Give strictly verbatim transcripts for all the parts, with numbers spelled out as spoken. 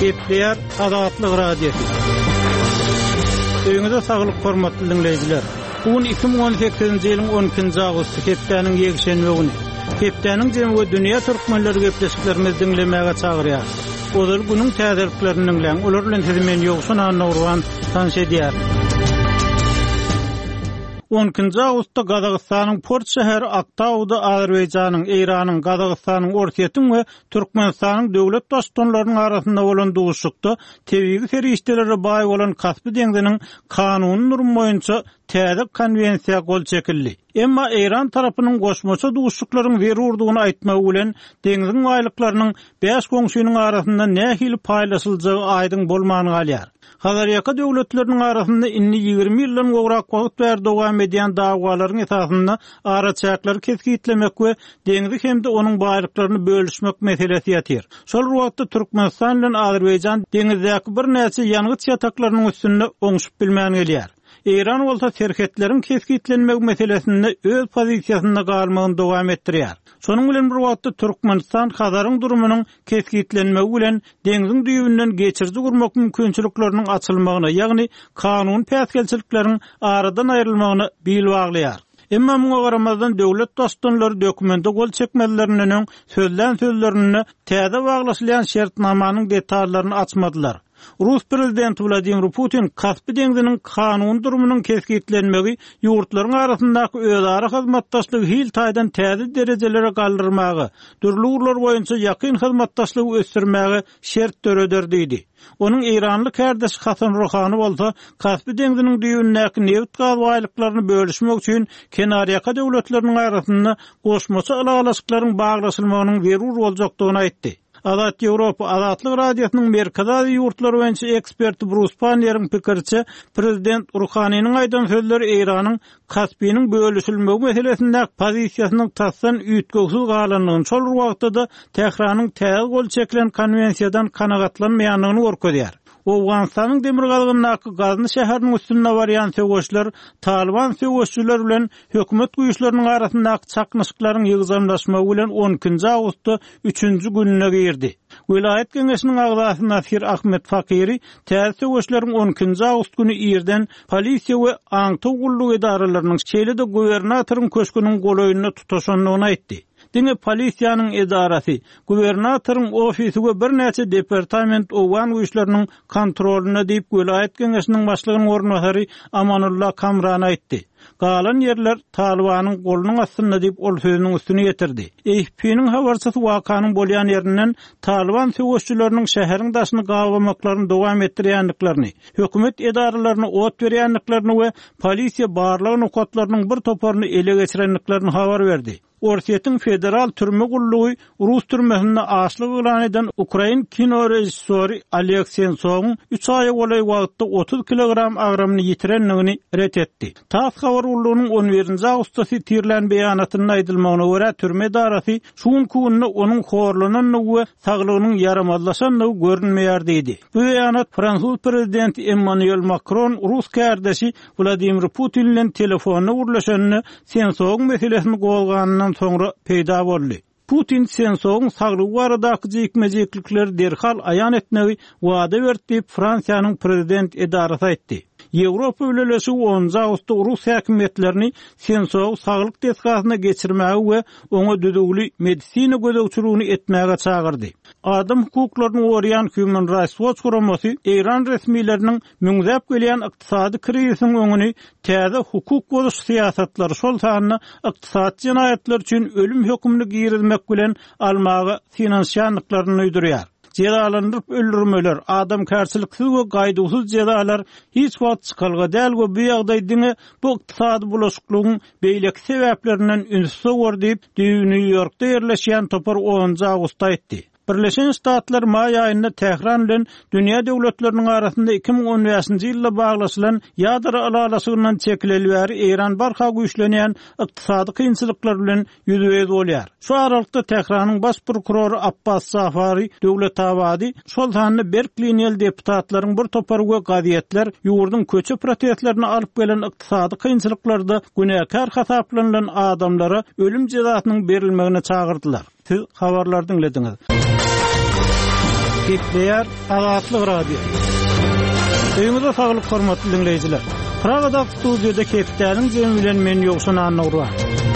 Gepleyer Azatlyk radiosu. Öňüňizde saglyk hormatly dinleýijiler. Bugün iki bin on sekizinji ýylyň on ikinji agusty hepdeniň ýekşenbe güni. Hepdeniň jemgy dünýä türkmenleri gepleşiklerimiz dinlemäge çagyrýar. Ozal günüň täzeliklerini dinleň. Olar bilen hizmet ýoksun anawrwan tanış edýär. on ikinji agustda Gazagystanyň Port şäheri Aktauda Azerbaýjanyň, Eýranyň, Gazagystanyň, Orsiýetiň we Türkmenistanyň döwlet dostlarlarynyň arasynda bolan duguşykda tebigi ferişdelere baý bolan Kaspy deňziniň kanuny normy boýunça täze konwensiýa gol çekildi. Emma Eýran tarapynyň goşmaça duguşyklaryň zerurdugyny aýtmak bilen deňziň baýlyklarynyň beş goňşynyň arasynda nähili paýlaşyljagy aýdyň bolmany galýar. Hazarýaka döwletleriniň arasynda inni ýigirmi ýyldan gowrak wagt berdi dowam edýän dagwalaryň esasynda araçaklary kesgitlemek we deňzi hemde onuň baýlyklaryny bölüşmek meselesi ýatyr. Şol wagtda Türkmenistan bilen Azerbaýjan deňizdäki bir näçe ýangıç ýataklarynyň üstünde oňşup bilmän gelýär. Eýran bolsa serketleriň kesgitlenmek meselesinde öz pozisiýasynda galmagyny dowam etdirýär. Şonuň bilen bir wagtda Türkmenistan Hazaryň durumynyň kesgitlenmegi bilen deňziň düýbünden geçirji gurmak mümkinçilikleriniň açylmagyna, ýagny kanun päsgelçilikleriniň aradan aýrylmagyna bil baglaýar. Emma muňa garamazdan döwlet dostlarlary dokumenta gol çekmelerinden sözlän sözlerini täze baglaşylýan şertnamanyň detallaryny açmadylar. Rus prezidenti Vladimir Putin Kaspy deňziniň kanun durumynyň kesgitlenmegi ýurtlaryň arasyndaky özara hyzmatdaşlygy hil taýdan täze derejelere galdyrmagy, dürli urlar boýunça ýakyn hyzmatdaşlygy ösdürmäge şert töreder diýdi. Onuň Eýranly kärdeşi Hasan Rohany bolsa Kaspy deňziniň düýünäki neft gaz baýlyklaryny bölüşmek üçin kenarýaka döwletleriniň arasynda goşmaça alagaslyklaryň baglaşylmagynyň zerur boljakdygyny aýtdy. Azat Ýewropa Azatlyk radiosynyň merkezi ýurtlary boýunça eksperti Bruce Panner'in pikirçe, prezident Ruhanyň aýdan sözleri Eýranyň Kaspynyň bölüşilmegi meselesinde pozisiýasynyň tassan üýtgegsiz galanlygyny, şol wagtda Tehranyň täze gol çekilen konwensiýadan kanagatlanmaýanlygyny görkezýär. Awganistanyň demirgalgynyňky Gazny şäheriniň üstünde barýan söwüşler Taliban söwüşçüler bilen hökümet güýçleriniň arasyndaky çaknyşyklaryň ýygyzamlaşmagy bilen on ikinji agustda üçünji gününe girdi. Vilayet Geňeşiniň agzasy Nasir Ahmet Fakiri täze söwüşleriň on ikinji agust güni ýerden polisiýa we aňty gullyk edaralarynyň şeýle-de gubernatoryň köşküniň golaýyna tutaşanlygyny aýtdy. Diňe polisiýanyň edarasy, gubernatoryň ofisi we bir näçe departament owgan güýçleriniň kontrolyna diýip Vilayet Geňeşiniň başlygynyň ornatary Amanullah Kamran aýtdy. Galan yerler Talibanyň golunyň astynda diýip ol sözüniň üstüne ýetirdi. A F P'niň habarçysy wakanyň bolýan ýerinden Taliban söwüşçüleriniň şäheriň daşyny gawamaklaryny dowam etdirýänliklaryny, hökümet edaralaryna ot berýänliklaryny we polisiýa barlyk nukatlarynyň bir toparyny ele geçirenliklaryny habar berdi. Orsiýetiň federal türme gullugy Rus türmesinde aşlyk elan eden Ukrain kino rejissori Oleg Sentsov'un üç aýa bolay wagtda otuz kilogram agramyny ýitirenligini ret etdi. Tas habar gullugynyň on birinji agustda tirlen beýanatyna aýdylmagyna görä türme darasy şuň kunna onuň horlananyny we saglygynyň yaramazlaşanyny görünmeýär diýdi. Bu beýanat Fransuz prezidenti Emmanuel Macron Rus kärdeşi Vladimir Putin bilen telefonna gurlaşanyny Sentsow'un meselesini gowganyny sonra peýda boldy. Putin Sentsow'un saglygy baradaky jekmejeklikleri derhal aýan etmegi wada berdi, Fransiýanyň prezident edarasy aýtdy. Ýewropa ülelesi onuncu agustda Rus häkimetlerini Sentsow saglyk teskasyna geçirmäge we oňa düzgünli medisina gözegçiligini etmäge çagyrdy. Adam hukuklaryny gorýan Human Rights Watch guramasy Eýran resmiýetleriniň müňzäp gelýän ykdysady krizisiň öňüni täze hukuk bozuş siýasatlary şol sanyny ykdysat jinaýatlar üçin ölüm hökmüni girizmek bilen almagy finansiýanlyklaryny öýdürýär. Cezalandırıp öldürmeler, adam kärçiliksiz we gaýdysyz cezalar hiç wagt çykylgy däl we bu ýagdaýda bu ykdysady bulaşyklygyň beýleki sebäplerinden ünsüz gördiýip, New Yorkda ýerleşýän topar onuncu agustda aýtdy. Birleşen Ştatlar may aýynda Tehran bilen dünýä döwletleriniň arasynda iki bin on beşinji ýylda baglaşylan ýadra alagasygyndan çekilýär. Eýran barha güýçlenýän ykdysady kynçylyklar bilen ýüzüňiz bolýar. Şu aralykda Tehranyň baş prokuroru Abbas Safari döwletabady şol sanyny Berkliniýel deputatlaryň bir topar we gaziýetler ýurdun köçe protestlerini alyp gelen ykdysady kynçylyklarda günäkär hasaplanan adamlara ölüm jezasynyň berilmegine çagyrdylar. Siz habarlardan dinlediňiz. Gepleýär Azatlyk radio. Öýüňizde saglyk hormatly dinleýijiler. Pragada studiýada Kepdäniň jemi bilen men ýokşan anawra.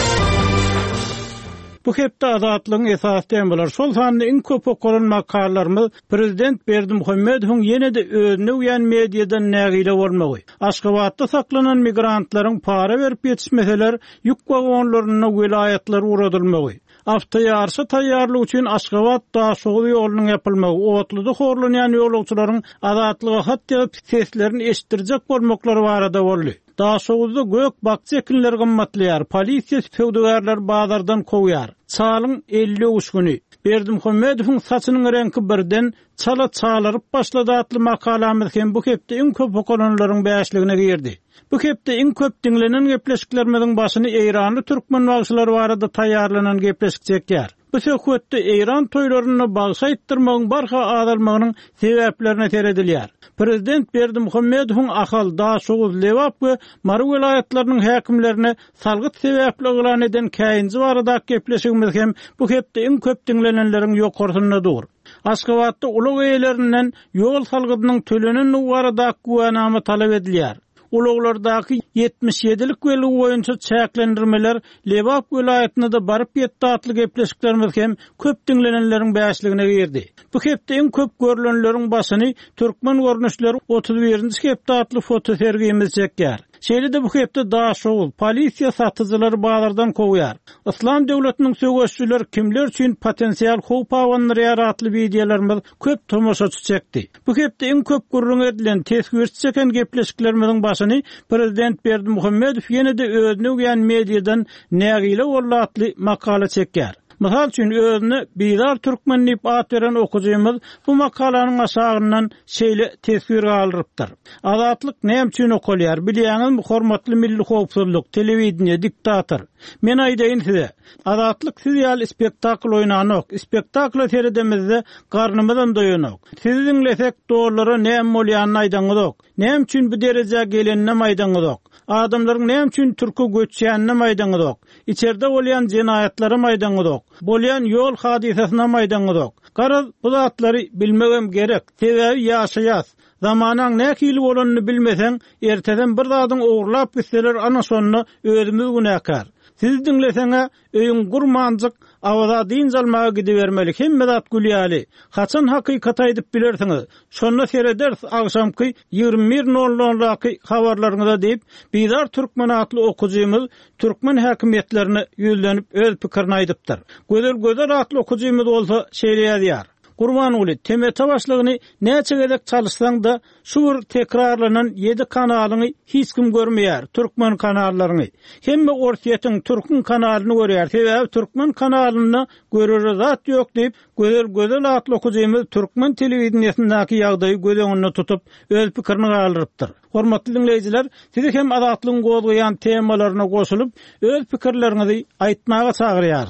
Bu hepde Azatlygyň esas temalar. Şol sanyny iň köp okulan makalarymyz Prezident Berdimuhammedowyň ýene-de özüne uýan mediadan nägile bolmagy. Aşgabatda saklanan migrantlaryň para berip ýetişmeseler ýük wagonlaryna vilayatlar uradylmagy. Hafta yarışı tayyarlyk üçin Aşgabat daşogy ýolunyň ýapylmagy, otluda horlanýan ýolagçylaryň azatlyga hat ýazyp seslerini eşitdirjek bolmaklary barada boldy. Daşogda gök bakçy ekinler gymmatlyar, polisiýa söwdägärler bazardan kowýar. Çalyň elli uşguny. Berdimuhammedowyň saçynyň rengi birden çala çalaryp başlady atly makalamyz hem bu hepde iň köp okulanlaryň bäşligine girdi. Bu hepde iň köp dinlenen gepleşiklerimiziň başyny Eýranly türkmen wagşylary barada taýýarlanan gepleşik çekýär. Bu söhbetde Eýran toýlaryny bagşaýtdyrmagyň barha adalmagynyň sebäplerine teredilýär. Prezident Berdimuhammedowyň ahal daşogy lewap we Mary vilayatlarynyň häkimlerine salgyt sebäpli ýylan eden käýinji barada gepleşigimiz hem bu hepde iň köp dinlenenleriň ýokarsyna dur. Aşgabatda ulug eýlerinden ýol salgydynyň tölenen barada guwanama talap edilýär. Uluglardaky yetmiş ýedilik weli boýunça çäklendirmeler Lewap vilayatyna da baryp ýetdi atly gepleşiklerimiz hem köp dinlenenleriň bäşligine girdi. Bu hepde iň köp görülenleriň başyny türkmen görnüşleri otuz birinji hepde atly foto sergimiz çekýär. Şeýle-de bu hepde daşogy, polisiýa satyjylary bazardan kowýar. Islam döwletiniň söwüşçüler kimler üçin potensial howp awanlary ýaratly videolarymyz köp tomoşaçy çekdi. Bu hepde iň köp gurrun edilen tesgirçi çeken gepleşiklerimiziň başyny Prezident Berdimuhammedow ýene-de özüne uýan mediadan nägile bollatly makala çekýär. Misal üçin özüne Bizar Türkmen diýip at beren okujymyz bu makalanyň aşagyndan şeýle tesbir galyrypdyr. Azatlyk näme üçin okulýar? Bilýäňiz, hormatly milli howpsuzlyk, telewizioniýa, diktator. Men aýdaýyn size. Azatlyk serial spektakl oýnanok, spektakla seredemizde garnymyzdan doýanok. Sizi dinlesek doğrulara näme bolýanyny aýdaňyzok. Näme üçin bu derejä gelenine maýdaňyzok. Adamlaryň näme üçin türkü göçýänine maýdaňyzok. İçeride bolýan jenayatlary maýdaňyzok. Bolýan ýol hadisasyna maýdaňyzok. Garaz bu zatlary bilmegem gerek. Sebäbi ýaşaýas. Zamanaň näkili bolanyny bilmeseň, erteden bir zadyň ogrlap gitseler ana sonuna özümiz günäkar. Siz dinleseňe öýüň gurmanjyk awaza din jalmaga gidibermeli. Hemme zat gülýäli. Haçan hakykat aýdyp bilersiňiz. Şonu sereders agşamky ýygrimi bir nol nol-laky habarlaryňyza diýip, Bizar türkmen atly okujymyz türkmen häkimetlerine ýüzlenip öz pikirini aýdypdyr. Gözel gözel atly okujymyz bolsa şeýleýär. Gurban uly, temete başlygyny näçe gerek çalışsaň da şu tekrarlanan yedi kanalyny hiç kim görmeýär, türkmen kanallaryny. Hemme ortiýetiň türkmen kanalyny görýär. Sebäbi türkmen kanalyny görür zat ýok diýip, gözel gözel atly okujymyz türkmen telewizioniýasyndaky ýagdaýy gözeňinde tutup öz pikirini galyrypdyr. Hormatly dinleýijiler, sizi hem azatlygyň gozgaýan temalaryna goşulyp öz pikirleriňizi aýtmaga çagyrýar.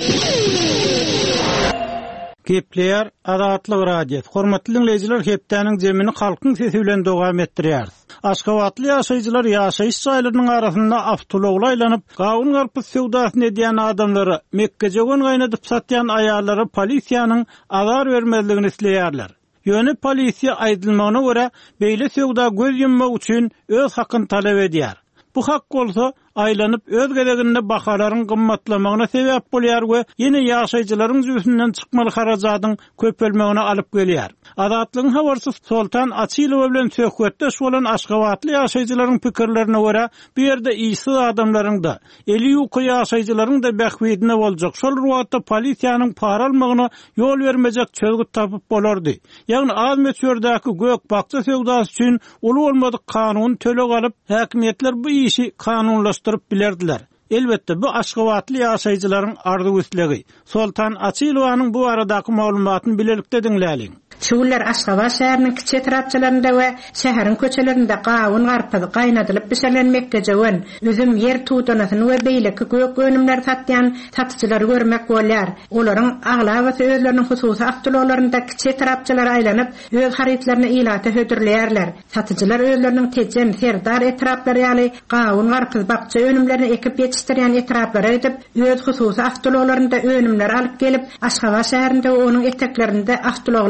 Gepleýär Azatlyk radio. Hormatly dinleýijiler, hepdäniň jemini halkyň sesi bilen dowam etdirýär. Aşgabatly ýaşaýjylar ýaşaýyş saýlarynyň arasynda awtologla aýlanyp, gawun garpy sewdasyny edýän adamlary, Mekkejogon gaýnadyp satýan aýallary polisiýanyň azar bermezligini isleýärler. Ýöne polisiýa aýdylmagyna görä, beýle sewda göz yummak üçin öz hakyny talap edýär. Bu hak bolsa aýlanyp öz geleginde bahalaryň gymmatlamagyna sebäp bolýar we ýene ýaşaýjylaryň jüzünden çykmaly harajatyň köpelmegine alyp gelýär. Azatlygyň habarçy Sultan Açylow bilen söhbetde şolan Aşgabatly ýaşaýjylaryň pikirlerine görä, bu ýerde ýyşy adamlaryň da, eli ýuky ýaşaýjylaryň da bähwidine boljak. Şol ruwatda polisiýanyň para almagyna ýol bermejek çözgüt tapyp bolardy. Ýagny az meçhurdaky gök bakça sewdasy üçin uly bolmadyk kanun töleg alyp, häkimetler bu işi kanunlaşdyryp bilerdiler. Elbette bu Aşgabatly ýaşaýjylaryň arzuwystligi. Sultan Açylowanyň bu aradaky maglumatyny bilelikde dinläliň. Şuwlar Aşgabat şäheriniň kiçik tarapçalarynda we şäheriň köçelerinde gawun garpy gaýnadylyp biselenmekde jön. Üzüm ýer tutanasyny we beýleki gök önümler satýan satyjylar görmek bolýar. Olaryň aglawa özleriniň hususy awtologlarynda kiçik tarapçalar aýlanyp, öz haritlaryny ilata hödürleýärler. Satyjylar özleriniň tejen serdar etraplary ýaly gawun garpy bakça önümlerini ekip ýetişdirýän etraplary edip, öz hususy awtologlarynda önümler alyp gelip, Aşgabat şäherinde we onuň eteklerinde awtologlar aýlanyp,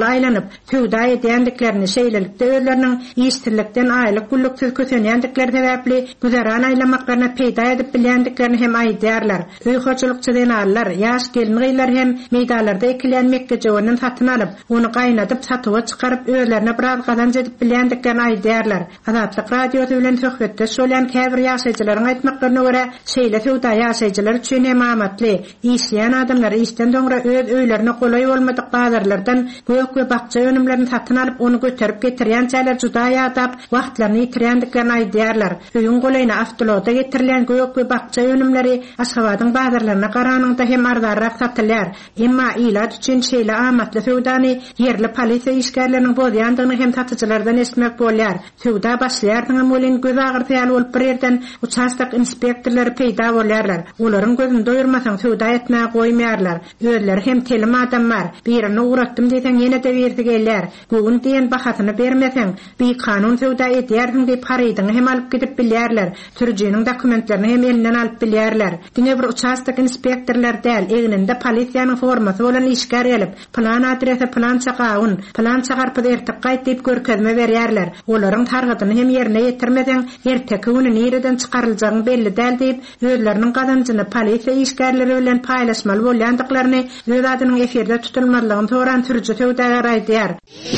tüwda edendiklerini şeýlelikde özleriniň iştirlikden aýlyk gulluksyz kösenýändikleri sebäpli güzeran aýlamaklarına peýda edip bilýändiklerini hem aýdýarlar. Öýhoçulukçydan allar, ýaş gelinler hem meýdalarda ekilenmekde jowanyň satyn alyp, onu gaýnadyp satyga çykaryp özlerine biraz gazanç edip bilýändiklerini aýdýarlar. Azatlyk radiosu bilen söhbetde şolyan käbir ýaşaýjylaryň aýtmaklaryna görä, şeýle tüwda ýaşaýjylar üçin hem amatly, işleýän adamlar işden soňra öz öýlerine golay bolmadyk bazarlardan göýük we bakça önümlerini satyn alyp onu göterip getirýän çäler juda ýadap wagtlaryny ýitirändiklerini aýdýarlar. Öýün golayna avtoloda getirilen göýük we bakça önümleri Aşgabatyň bazarlaryna garanyňda hem arzarrak satylýar. Emma ilat üçin şeýle amatly tüwdany yerli polisiýa işgärleriniň bolýandygyny hem satyjylardan esmek bolýar. Tüwda başlaýardyň bolan göz agyrtýan bolup bir ýerden участок inspektorlary peýda bolýarlar. Olaryň gözüni doýurmasaň tüwda etmäge goýmaýarlar. Özleri hem telim adamlar. Birini uğratdım diýsen ýene de berdi gelýär. Bugün diýen bahasyny bermeseň, bir kanun tüwda edýärdiň diýip paradyny hem alyp gidip bilýärler. Türjiniň dokumentlerini hem elinden alyp bilýärler. Diňe bir участок inspektorlar däl, egninde polisiýanyň formasy bolan işgär gelip, plan adrese, plan çakaun, plan çakarpy ertek gaýt diýip görkezme berýärler. Olaryň targadyny hem ýerine ýetirmeseň, erteki güni nereden çykaryljagyny belli däl diýip, özleriniň gazançyny polisiýa işgärleri bilen paýlaşmaly bolýandyklaryny, öz adynyň eferde tutulmalygyny soran türje tüwdäler aýdýar.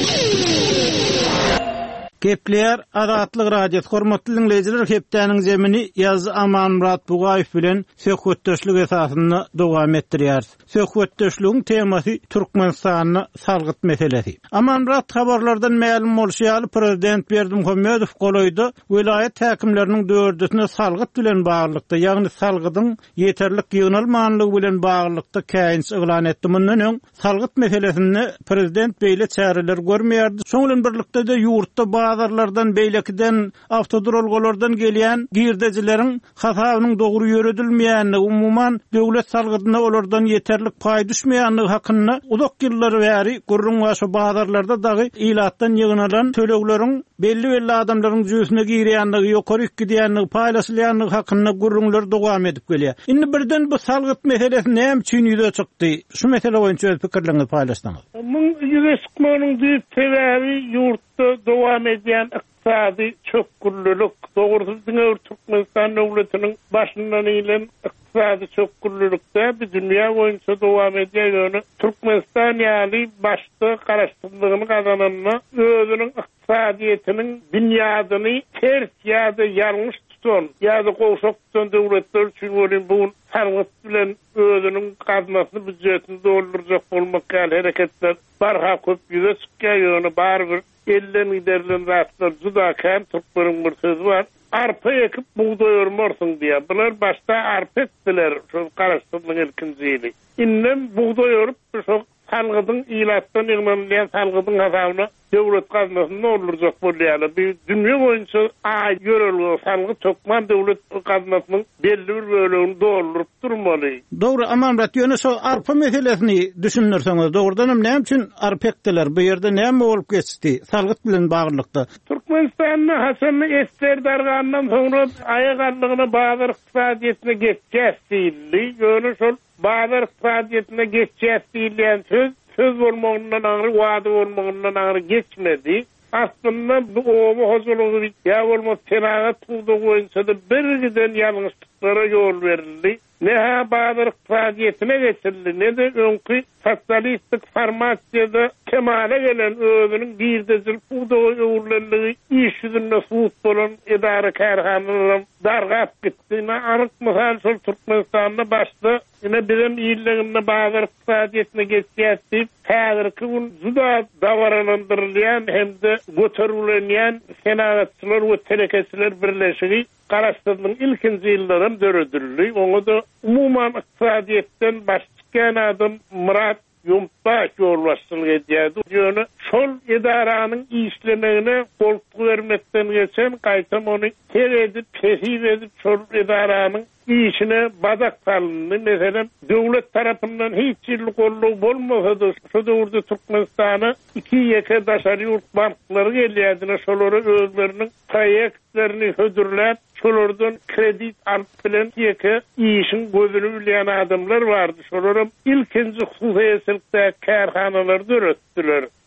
Gepler Azatlyk radiosu hormatly dinleyijiler, hepdäniň zemini ýazy Aman Murat Bugaýew bilen söhbetdeşlik esasynda dowam etdirýär. Söhbetdeşligiň temasy Türkmenistanyň salgyt meselesi. Aman Murat habarlardan ma'lum bolýar, prezident Berdimuhammedow golaýdy vilayet häkimleriniň dördüsine salgyt bilen baglykda, ýagny salgydyň ýeterlik ýygnalmanlygy bilen baglykda käýins eglan etdi. Mundan öň salgyt meselesini prezident beýle çäreler görmeýärdi. Şoň bilen birlikde de ýurtda bazarlardan beýlekden awtodrolgolardan gelýän girdejileriň hasabynyň dogry ýöredilmeýäni, umuman döwlet salgydyna olardan ýeterlik paý düşmeýäni hakynda uzak ýyllar bäri gurrun başy bazarlarda dagy ilatdan ýygnalan tölegleriň belli-belli adamlaryň jüýsüne girýänligi, ýokary gidýänligi, paýlaşylýanlygy hakynda gurrunlar dowam edip gelýär. Indi birden bu salgyt meselesi näme üçin ýüze çykdy? Şu mesele boýunça öz pikirlerinizi paýlaşsaňyz. Bu ýüze çykmagynyň düýp sebebi ýurtda dowam edýän iqtisady çökgürlülük, dogrusyz diňe Türkmenistan döwletiniň başyndan ilen iqtisady çökgürlülükde bir dünýä boýunça dowam edýän Türkmenistan ýaly başda garaşdyrdygyny gazananyna özüniň iqtisadyetiniň dünýäni ters ýa-da ýalňyş tutan ýa-da goşak tutan döwletler üçin bolan bu salgyt bilen özüniň gazmasyny büdjetini doldurjak bolmak gal hereketler barha köp ýüze çykýany barbyr elden giderlen rastlar juda kam Türkmeniň bir sözi var. Arpa ekip buğday örmersin diye. Bunlar başta arpa ettiler. Şu garaşdyrdygyň ilkinjili. Inden buğday örüp şu salgydyň ilatdan ýygmanlayan salgydyň hasabyna döwlet gazmasyny doldurjak bolýar. Bir dünýä boýunça aý görelgi salgy tökman döwlet gazmasynyň belli bir bölegini doldurup durmaly. Dogry, Aman Murat, ýöne şu arpa meselesini düşünürseňiz, dogrudan näme üçin arpa ekdiler? Bu ýerde näme bolup geçdi? Salgyt bilen baglykda. Türkmenistanyň hasany ester dargandan soňra aýaganlygyna bazar iqtisadyetine geçýärdi. Ýöne şol bazar iqtisadyetine geçýärdi söz söz bolmagyndan aňry, wada bolmagyndan aňry geçmedi. Aslında bu owa hozurlugy ýa bolmaz tenagat tuğda boýunça da bir giden ýalňyşlyklara ýol berildi. Ne ha bazar iqtisadyetine geçildi, ne de öňkü sosialistik formasiýada kemale gelen özüniň girdejil tuğda ýollarlygy iş ýüzünde suwut bolan edara karhanalar dargap gitdi. Anyk mysal şol Türkmenistanda başda ine birim ýyllarynda bazar iqtisadyetine geçýärdi. Häzirki gün juda dawranandyrylýan hemde göterilýän senagatçylar we telekesiler birleşigi garaşdyrdygyň ilkinji ýyllarym döredildi. Oňa da umuman iqtisadyetden baş çykan adam Murat Yumpbaş ýolbaşçylyk edýärdi. Ýöne şol edaranyň işlemegine golpuk bermekden geçen gaýtam ony teredip, tehir edip şol edaranyň işine badak salındı. Mesela döwlet tarapyndan hiç ýyllyk golluk bolmasa da şu döwürde Türkmenistana iki ýeke daşary ýurt banklary gelýärdi. Şolary özleriniň proýektlerini hödürläp, şolardan kredit alyp bilen ýeke işin gözüni bilýän adamlar bardy. Şolary ilkinji hususiyetlikde karhanalar döretdiler.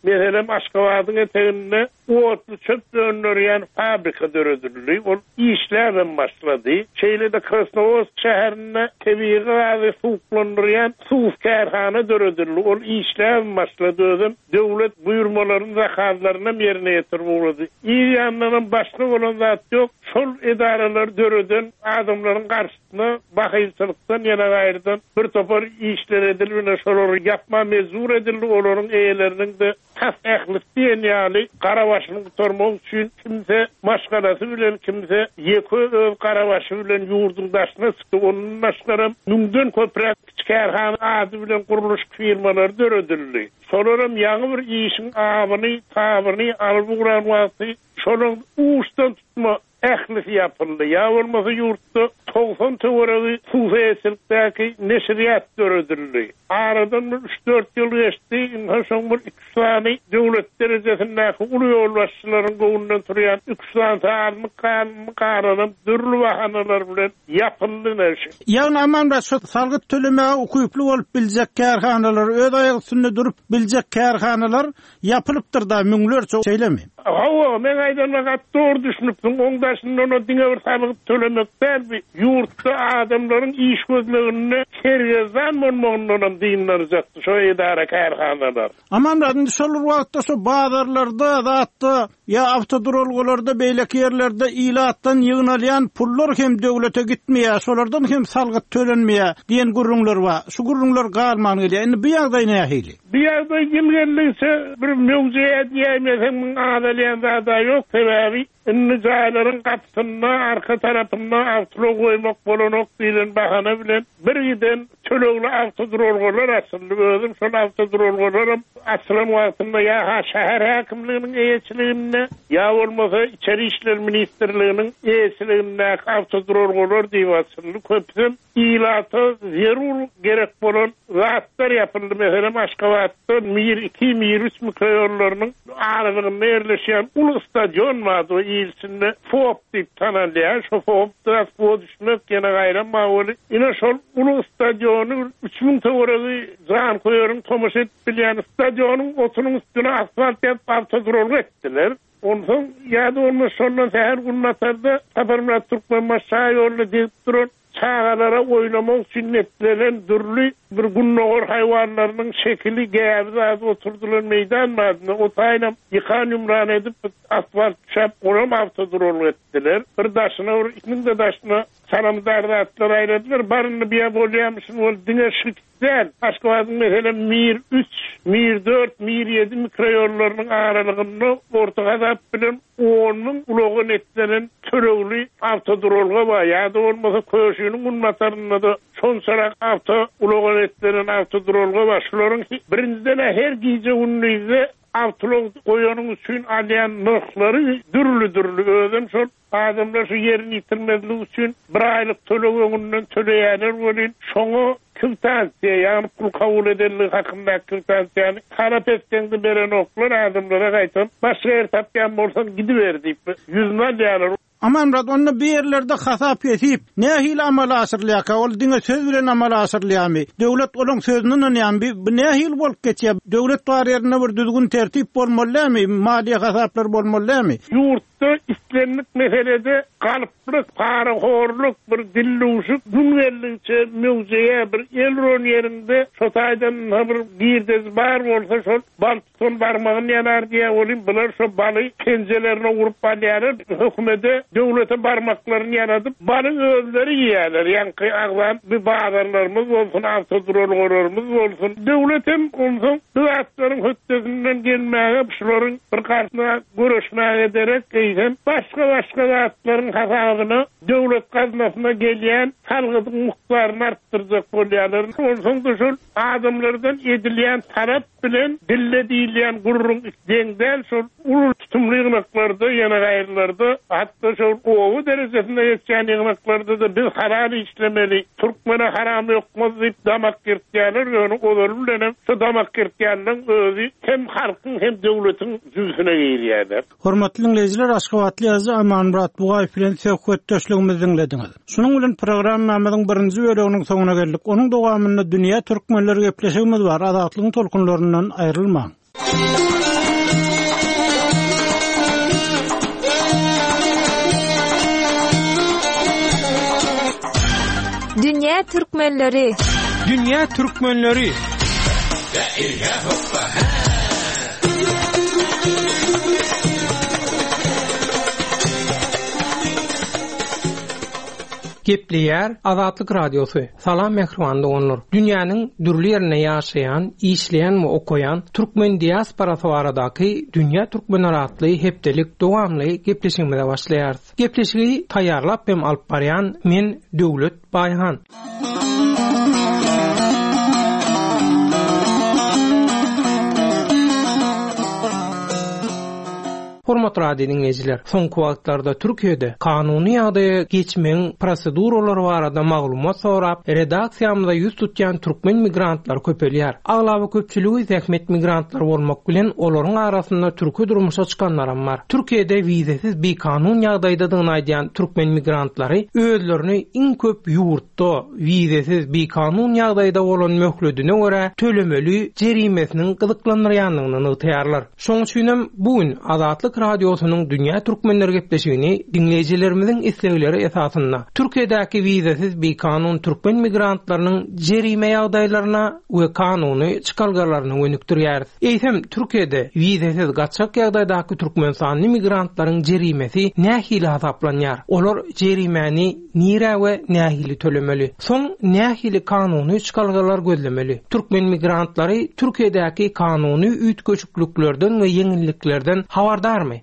Mesela Aşgabat'ın eteğinde otlu çöp dönülüyen fabrika dörödürlüğü, o işlerden başladı. Şeyle de Krasnovoz şehrine tebiği gazı suuklandıran suuf kârhane dörödürlüğü, o işlerden başladı. Özüm, devlet buyurmalarının zakazlarına yerine getirip uğradı. İyi yanlarının başlık olan zat yok, sol idareler dörödün adamların karşısına bakıyçılıktan yana gayrıdan bir topar işler edilmene şolları yapma mezur edildi, onların eyelerinin de tas ehlis diyen yani Karabaşı'nın tormak için kimse maşgalası bilen, kimse yeko öv Karabaşı bilen yurdun daşına sıktı. Onun maşgaram Nümdön Köprek Çıkarhan adı bilen kuruluş firmalar dörödüldü. Sonraram yanı bir işin ağabını, tabını alıp uğran vakti şolun uçtan tutma ehlisi yapıldı. Ya olmasa yurtta toğsan tövaralı sufesilktaki neşriyat dörödüldü. Aradan üç dört yıl geçti. İnsan son bir iki tane devlet derecesindeki ulu yol başçıların kovundan turuyan iki tane sağlığı kanunu kararım dürlü vahanalar bilen yapıldı neşe. Yani aman da salgıt tölemeye okuyuplu olup bilecek kârhanalar, öz ayak üstünde durup bilecek kârhanalar yapılıptır da müngler çok söylemeyin. Hava, men aydan vakat doğru düşünüptüm. Ondaşının ona dine bir salgıt tölemek derbi. Yurtta adamların iş gözlerini kergezden olmağından dinlanacaktı. Şu idare kârhanalar. Aman da solur vakitte şu bazarlarda da hatta ya avtodrolgolarda beylek yerlerde ilattan yığınalayan pullar hem devlete gitmeye, solardan hem salgıt tölenmeye diyen gurrunlar var. Şu gurrunlar kalman geliyor. Yani bir yağda ne yahili? Bir yağda kim geldiyse bir mevziye diyemezsin adalayan da yok sebebi. Nicayların kapısına, arka tarafına avtolo koymak bolanok diyen bahane bilen bir giden tölöğlü avtodrolgolar asıldı. Özüm şol avtodrolgolarım asılan vaktinde ya ha şehir hakimliğinin eyeçiliğine ya olmasa İçeri İşler Ministerliğinin eyeçiliğine avtodrolgolar diye asıldı. Köpsün ilatı zerur gerek bolan zatlar yapıldı. Mesela Aşgabat'ta mir iki mir üç mikroyollarının ağırlığında yerleşen ulu stadyon vardı. İlsinde F O P deyip tanınlayan, şu F O P'da F O düşünmek gene gayran mağoli. Yine şol ulu stadyonu üç bin tavırlı zan koyuyorum, tomuş et bilen stadyonun otunun üstüne asfalt yapıp avtodrolgu ettiler. Ondan yadı olmuş sondan seher kunmatarda taparımla Türkmen maşağı yolunu deyip durun. Çağalara oynamak sünnetlenen dürlü bir gunnogor hayvanlarının şekli geyabı adı oturdular meydan madına. O tayına yıkan ümran edip asfalt çöp oram avtodrol ettiler. Bir daşına, ikinin de daşına salamdarda atlar ayrıldılar. Barını bir yap oluyamışsın, ol dine şıksel. Aşgabat'ın mesela mir üç, mir dört, mir yedi mikroyollarının ağırlığını ortaya da bilen onun uloğun etlenen töröğlü avtodrolga var. Ya da olmasa köşünün unmatarında da son sarak avto uloğun etlenen avtodrolga var. Şuların birinciden her gece unluydu. Avtolog koyanın üçün alayan nokları dürlü dürlü ödüm son adamlar şu yerini yitirmediği için bir aylık töleğinden töleyenler olun şonu kıltansiye yani pul kabul edildiği hakkında kıltansiye talep ettiğinde beren oklar adamlara kaytan başka yer tapyan olsan gidiverdi yüzünden değerler. Aman rad onu bir yerlerde hasap yetip ne hil amala asırlayaka ol dine söz bilen amala asırlayami devlet onun sözünün yani ne hil bolup geçiyor devlet var yerine bir düzgün tertip bolmalı mı mali hasaplar bolmalı mı yurtta istenlik meselede kalıplık parahorluk bir dilluşuk günvellikçe mevziye bir elron yerinde şotaydan bir girdez bar olsa şol balton barmağın yanar diye olayım bunlar şu balı pencelerine vurup balyanır hükümede devlete parmaklarını yanadıp balık öğünleri yiyerler. Yankı ağlan bir bağlarlarımız olsun, avtodrollarımız olsun. Devletim olsun, düğatların hüttesinden gelmeye, şunların bir karşısına görüşmeye ederek giysen, başka başka düğatların hasabını devlet kaznasına gelen salgıdın muhtarını arttıracak olyanların olsun düşün, adamlardan edilen taraf bilen, dille değilen gururun dengden şu ulu tutumlu yığınaklarda, yana gayrılarda, hatta şu oğu derecesinde geçen yığınaklarda da biz haram işlemeli, Türkmen'e haram yokmaz deyip damak kirtiyanlar, onu olurlulenem, şu damak kirtiyanların özü hem halkın hem devletin yüzüne giyirlerler. Hormatly dinleyijiler, Aşgabatly ýazgy Aman Murat Bugay bilen söhbet döşlegimizi dinlediňiz. Şunun bilen programmamyzyň birinji bölüminiň soňuna geldik. Onuň dowamynda dünýä türkmenleri gepleşigimiz bar. Azatlygyň tolkunlaryndan aýrylmaň. Dünya Türkmenleri. Dünya Türkmenleri. Gepleyer Azatlyk Radiosu. Salam mehribanda onlar. Dünýäniň dürli ýerine ýaşaýan, işleýän we okuyan türkmen diasporasy baradaky Dünya Türkmenleri atly hepdelik dowamly gepleşigimize başlaýarys. Gepleşigi taýýarlap hem alyp barýan men Döwlet Baýhan. Hormatly radio dinleyijiler, soňky wagtlarda Türkiýede kanuny ýagdaýa geçmeň proseduralary barada maglumat sorap, redaksiýamyzda ýüz tutýan türkmen migrantlar köpelýär. Aglaby köpçüligi zähmet migrantlar bolmak bilen olaryň arasynda türkü durmuşa çykanlar bar. Türkiýede wizesiz bir kanun ýagdaýda dygnaýan türkmen migrantlary özlerini iň köp ýurtda wizesiz bir kanun ýagdaýda bolan möhledine görä tölemeli jerimesiniň gyzyklanýanlygyny ýaýarlar. Şoň üçin bugün Azatlyk Radiosynyň Dünya Türkmenleri gepleşigini dinleyijilerimiziň islegleri esasynda Türkiýedäki wizesiz bir kanun türkmen migrantlarynyň jerime ýagdaýlaryna we kanuny çykalgarlaryna önükdirýär. Eýsem Türkiýede wizesiz gaçak ýagdaýdaky türkmen sanly migrantlaryň jerimesi nähili hasaplanýar? Olar jerimeni nire we nähili tölemeli? Soň nähili kanuny çykalgarlar gözlemeli? Türkmen migrantlary Türkiýedäki kanuny üýtgeçikliklerden we ýeňilliklerden habardarmy?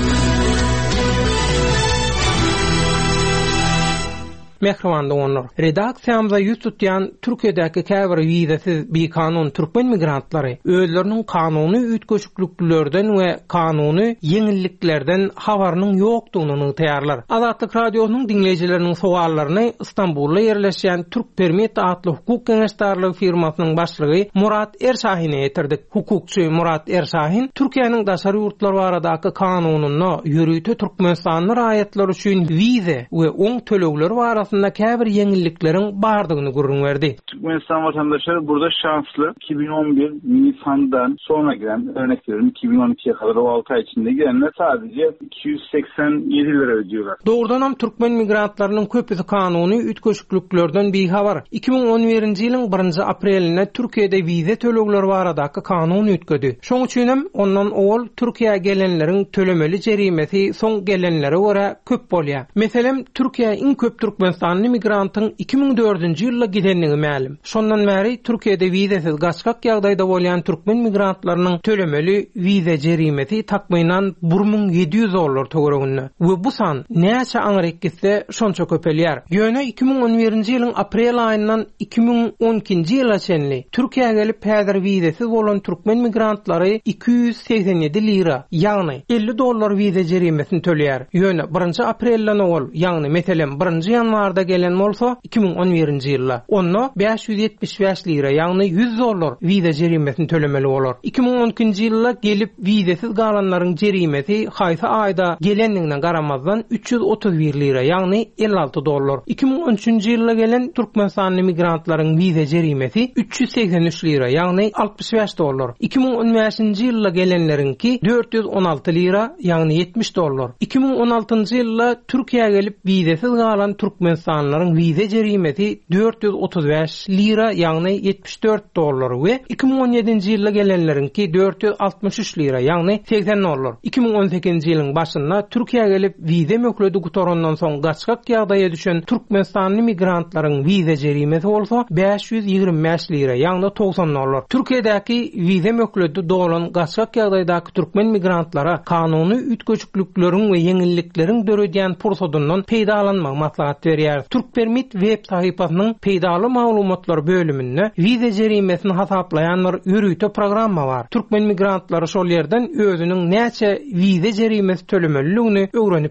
Mehribanda onlar. Redaksiýamyza ýüz tutýan Türkiýedäki käbir wizesiz bir kanun türkmen migrantlary özleriniň kanuny üýtgeçikliklerden we kanuny ýeňilliklerden habarynyň ýokdugyny ýaýarlar. Azatlyk Radiosynyň dinleyijileriniň sowallaryny Istanbulda ýerleşýän Türk Permit atly hukuk kengeşdarlygy firmasynyň başlygy Murat Erşahine ýetirdik. Hukukçy Murat Erşahin Türkiýanyň daşary ýurtlar baradaky kanunyna ýürüýte Türkmenistanyň raýatlary üçin wize we oň tölegler barasynda käbir ýeňillikleriň bardygyny görüňberdi. Türkmenistan vatandaşları burada şanslı. iki bin on bir Nisan'dan sonra giren, örnek veriyorum iki bin on ikiye kadar o altı ay içinde girenler sadece iki yüz seksen yedi lira ödüyorlar. Doğrudan hem Türkmen migrantlarının köpüsü kanuni ütköşüklüklerden bir havar. iki bin on birinji ýylyň birinji aprelinde Türkiýede wize tölegleri baradaky kanun ütgedi. Şoň üçin hem ondan ol Türkiýe gelenleriň tölemeli jerimesi soň gelenlere görä köp bolýar. Meselem Türkiýe iň köp Türkmenistan migrantyň iki bin dördünji ýylda gidenligi ma'lum. Şondan bäri Türkiýede wizesiz gaçkak ýagdaýda bolýan türkmen migrantlarynyň tölemeli wize jerimeti takmynan bir bin ýedi ýüz dollar töwereginde. We bu san näçe aňryk gitse şonça köpelýär. Ýöne iki bin on birinji ýylyň aprel aýyndan iki bin on ikinji ýyla çenli Türkiýeге gelip häzir wizesiz bolan türkmen migrantlary iki yüz seksen ýedi lira, ýagny elli dollar wize jerimesini töleýär. Ýöne birinji aprelden ol, ýagny meselem birinji ýanwarda gelen bolsa iki bin on birinji ýylda onda beş yüz ýetmiş beş lira, ýagny yüz dollar wize jerimesini tölemeli bolar. iki bin on ikinji ýylda gelip wizesiz galanlaryň jerimesi haýsy aýda gelenligine garamazdan üç yüz otuz bir lira, ýagny elli alty dollar. iki bin on üçinji ýylda gelen türkmensanly migrantlaryň wize jerimesi üç yüz seksen üç lira, ýagny altmış beş dollar. iki bin on beşinji ýylda gelenleriňki dört yüz on alty lira, ýagny yetmiş dollar. iki bin on altynjy ýylda Türkiýeге gelip wizesiz galan türkmensanlaryň wize jerimesi dört yüz otuz beş lira, ýagny yetmiş dört dollar we iki bin on ýedinji ýylda gelenleriňki dört yüz altmış üç lira, ýagny seksen dollar. iki bin on sekizinji ýylyň başynda Türkiýeге gelip wize mökledi gutorandan soň gaçkak ýagdaýa düşen türkmensanly migrantlaryň wize jerimesi bolsa beş yüz ýygrimi beş lira, ýagny doksan dollar. Türkiýedäki wize mökledi dolan gaçkak ýagdaýdaky türkmen migrantlara kanuny ütgeçiklikleriň we ýeňillikleriň döredýän pursatyndan peýdalanmak maslahat berýär. Türk Permit web sahypasynyň peýdaly maglumatlar bölüminde wize jerimesini hasaplayanlar ýürüýte programma bar. Türkmen migrantlary şol ýerden özüniň näçe wize jerimesi tölemeligini öwrenip biler.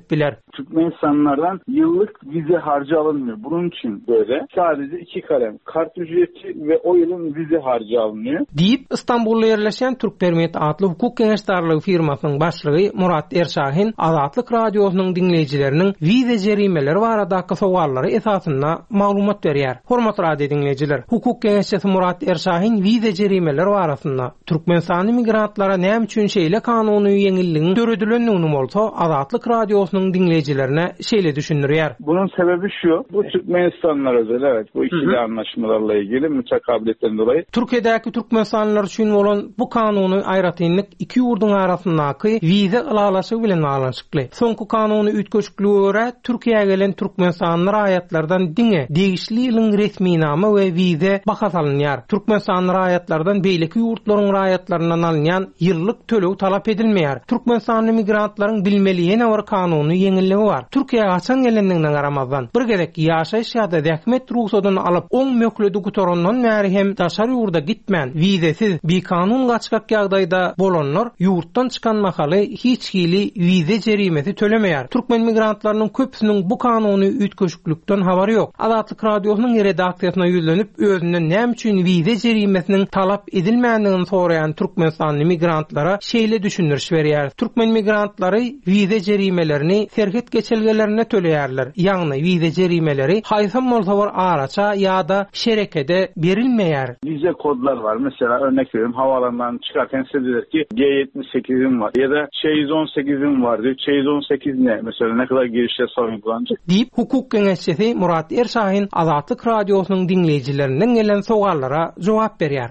Türkmenistanlardan yıllık vize harcı alınmıyor. Bunun için böyle sadece iki kalem kart ücreti ve o yılın vize harcı alınıyor. Deyip İstanbul'da yerleşen Türk Permit adlı hukuk kengeşdarlığı firmasının başlığı Murat Erşahin Azatlyk Radiosynyň dinleyijileriniň vize jerimeleri baradaky sowallary esasynda maglumat berýär. Hormatly radio dinleyijiler, hukuk kengeşçisi Murat Erşahin vize jerimeleri barasynda Türkmenistany migrantlara näme üçin şeýle kanuny ýeňilligiň döredilendigini bolsa Azatlyk Radiosynyň dinleyijilerine şeýle düşündirýär. Bunun sebebi şu, bu Türkmenistanlar özel, evet, bu ikili anlaşmalarla ilgili mütekabiliyetten dolayı. Türkiye'deki Türkmenistanlar üçin bolan bu kanuny aýratynlyk iki ýurdun arasyndaky vize alalaşygy bilen baglanyşykly. Soňky kanuny üýtgeçliklige görä Türkiýe'ge gelen Türkmenistanlar aýatlardan diňe degişli ýylyň resminama we vize bahas alınýar. Türkmenistanlar aýatlardan beýleki ýurtlaryň raýatlarynyň alynýan ýyllyk tölew talap edilmeýär. Türkmenistanly migrantlaryň bilmeli ýene bir kanuny ýeňilligi bar. Türkiýe'ge gaçan gelendigine garamazdan bir gerek ýaşaýyş ýa-da däkmet ruhsatyny alyp oň mökledi gutorandan näri hem daşar ýurda gitmän vizesiz bir kanun gaçkak ýagdaýda bolanlar ýurtdan çykan mahaly hiç hili vize jerimesi tölemeýär. Türkmen migrantlarynyň köpüsiniň bu kanuny üýtgeçlikden habary ýok. Azatlyk Radiosynyň redaksiýasyna ýüzlenip özünden näme üçin vize jerimesiniň talap edilmändigini soraýan Türkmenistanly migrantlara şeýle düşündiriş berýär. Türkmen migrantlary vize jerimelerini serhet geçelgelerine töleýärler. Ýagny vize jerimeleri haýsam bolsa bir araça ýa-da şerekede berilmeýär. Vize kodlar var. Mesela örnek veriyorum, havalandan çıkarken size diyor ki G yetmiş sekizim var ya da Ç yüz on sekizim var diyor. Ç yüz on sekiz ne? Mesela ne kadar girişte uygulanacak? Deyip hukuk kengeşçisi Murat Erşahin Azatlyk Radiosynyň dinleyijilerinden gelen sogallara jogap berýär.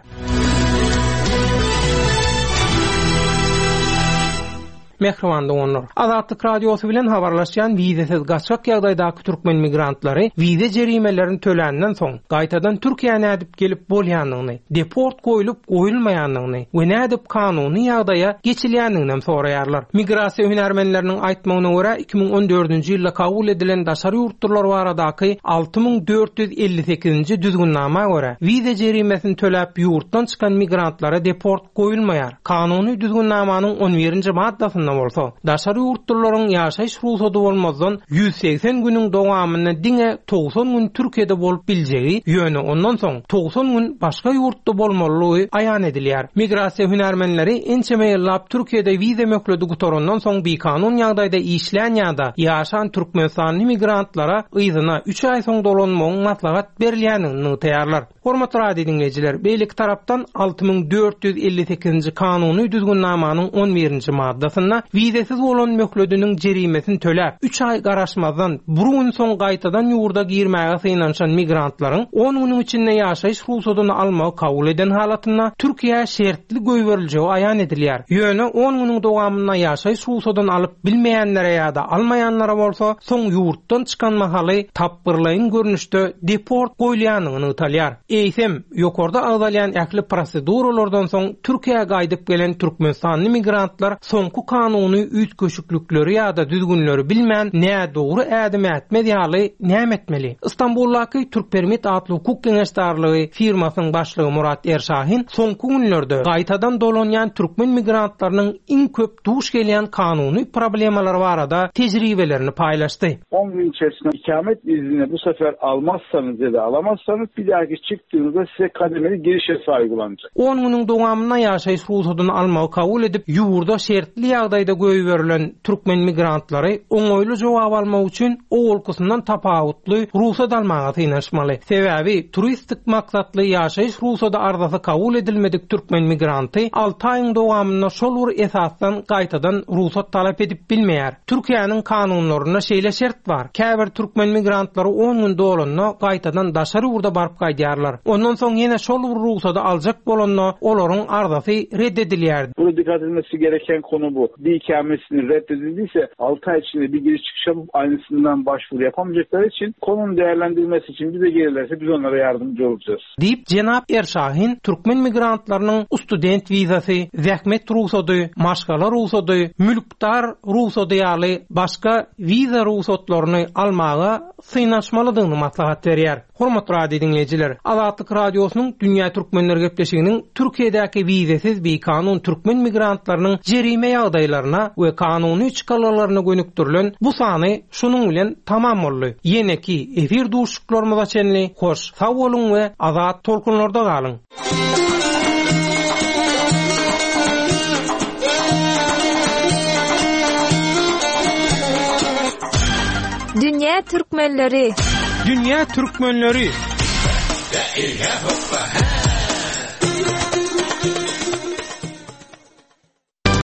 Mehriwanda onlar. Azatlyk Radiosy bilen habarlaşýan vizesiz gaçak ýagdaýdaky türkmen migrantlary vize jerimelerini tölenden soň gaýtadan Türkiýe'ne edip gelip bolýanlygyny, deport goýulyp goýulmaýanlygyny we nädip kanuny ýagdaýa geçilýändigini soraýarlar. Migrasiýa hünärmenleriniň aýtmagyna görä iki bin on dördünji ýylda kabul edilen daşary ýurtlar baradaky alty ming dört yüz elli sekizinji düzgünnama görä vize jerimesini töläp ýurtdan çykan migrantlara deport goýulmaýar. Kanuny düzgünnamanyň on birinji maddasyna bolsa, daşary ýurtlaryň ýaşaýyş ruhsaty bolmazdan yüz seksen günüň dowamyny diňe doksan gün Türkiýede bolup biljegi ýöne ondan soň doksan gün başga ýurtda bolmalygy aýan edilýär. Migrasiýa hünärmenleri ençemeýillap Türkiýede vize mökledi gutorandan soň bir kanun ýagdaýda işlän ýa-da ýaşan Türkmenistanly migrantlara yzyna üç aý soň dolanmagyň maslahat berilýändigini taýýarlar. Hormatly radio dinleyijiler, beýlik tarapdan alty ming dört yüz elli sekizinji kanuny düzgünnamanyň on birinji maddasyna vizesiz bolan möklediniň jerimesini töläp üç ay garaşmazdan bir gün soň gaýtadan ýurda girmäge synanşan migrantlaryň on güniň içinde ýaşaýyş ruhsatyny almagy kabul eden halatyna Türkiýe şertli goýberilýägi aýan edilýär. Ýöne on güniň dowamyna ýaşaýyş ruhsatyny alyp bilmeýänlere ýa-da almaýanlara bolsa soň ýurtdan çykan mahaly tapbyrlaýyn görnüşde deport goýulýanlygyny talýar. Eýsem ýokarda agdalýan ähli proseduralardan soň Türkiýe'ge gaýdyp gelen Türkmenistanly migrantlar soňky kanuny üýtgeçiklikleri ýa-da düzgünleri bilmän näme dogry ädim etmeli, näme etmeli. İstanbuldaky Türk Permit adly hukuk kengeşdarlygy firmasynyň başlygy Murat Erşahin soňky günlerde gaýtadan dolanýan türkmen migrantlarynyň iň köp duş gelýän kanuny problemalary barada tejribelerini paýlaşdy. on gün içerisinde ikamet iznini bu sefer almazsanız ya da alamazsanız bir dahaki çıktığınızda size kademeli giriş yasağı uygulanacak. on günüň dowamyna ýaşaýyş ruhsatyny almagy kabul edip ýurda şertli ýagdaýda goýberilen türkmen migrantlary oňoýly jogap almak üçin o ýolkysyndan tapawutly ruhsat almagy tynaşmaly. Sebäbi turistik maksatly ýaşaýyş ruhsaty arzasy kabul edilmedik türkmen migranty alty aýyň dowamyna şol bir esasdan gaýtadan ruhsat talap edip bilmeýär. Türkiýanyň kanunlaryna şeýle şert bar. Käbir türkmen migrantları on gün dolanyna gaýtadan daşary ýurda baryp gaýdýarlar. Ondan soň ýene şol bir ruhsaty aljak bolanyna olaryň arzasy reddedilýär. Burada dikkat edilmesi gereken konu bu. Bir ikametini reddedildiyse altı ay içinde bir giriş çıkış yapıp aynısından başvuru yapamayacakları için konunun değerlendirilmesi için bize gelirlerse biz onlara yardımcı olacağız. Deyip Cenab Erşahin Türkmen migrantlarının student vizası, zähmet ruhsaty, maşgala ruhsaty, mülkdar ruhsaty ýaly başga viza ruhsatlaryny almaga synaşmalydygyny maslahat berýär. Hormatly radio dinleyijiler, Azatlyk radiosynyň Dünýä türkmenleri gepleşiginiň Türkiýedäki wizesiz bir kanun türkmen migrantlarynyň jerime ýagdaýlaryna we kanuny çykarlaryna gönüktirilen bu sany şunuň bilen tamam boldy. Ýene-ki efir duşuklarymyza çenli hoş sag bolun we azat tolkunlarda galyň. Dünýä türkmenleri. Dünýä türkmenleri. Däirge